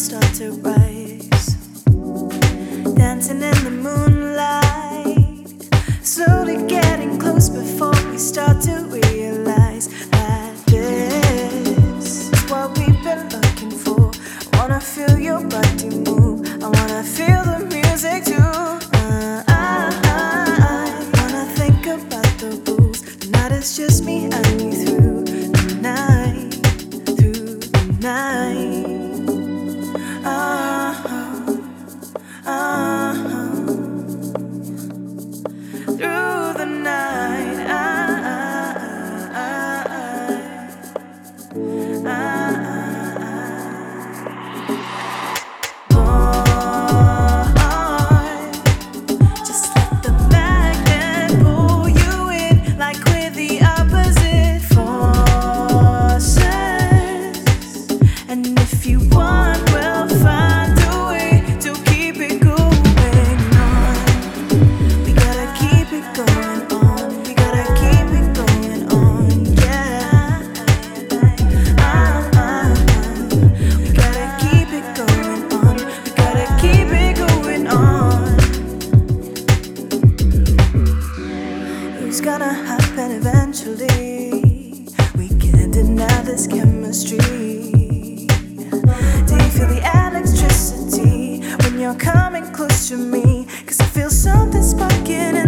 start to rise, dancing in the moonlight, slowly getting close before we start to realize that this is what we've been looking for. I wanna feel your body move, I wanna feel the music too. I wanna think about the rules. Tonight it's just me and you through the night, through the night. Through the night. Just let the magnet pull you in, like with the opposite forces. And if you want, we'll find a way to keep it going on. We gotta keep it going on. We gotta keep it going on, yeah. We gotta keep it going on. We gotta keep it going on. It's gonna happen eventually. We can't deny this chemistry. Do you feel the electricity when you're coming close to me? 'Cause I feel something sparking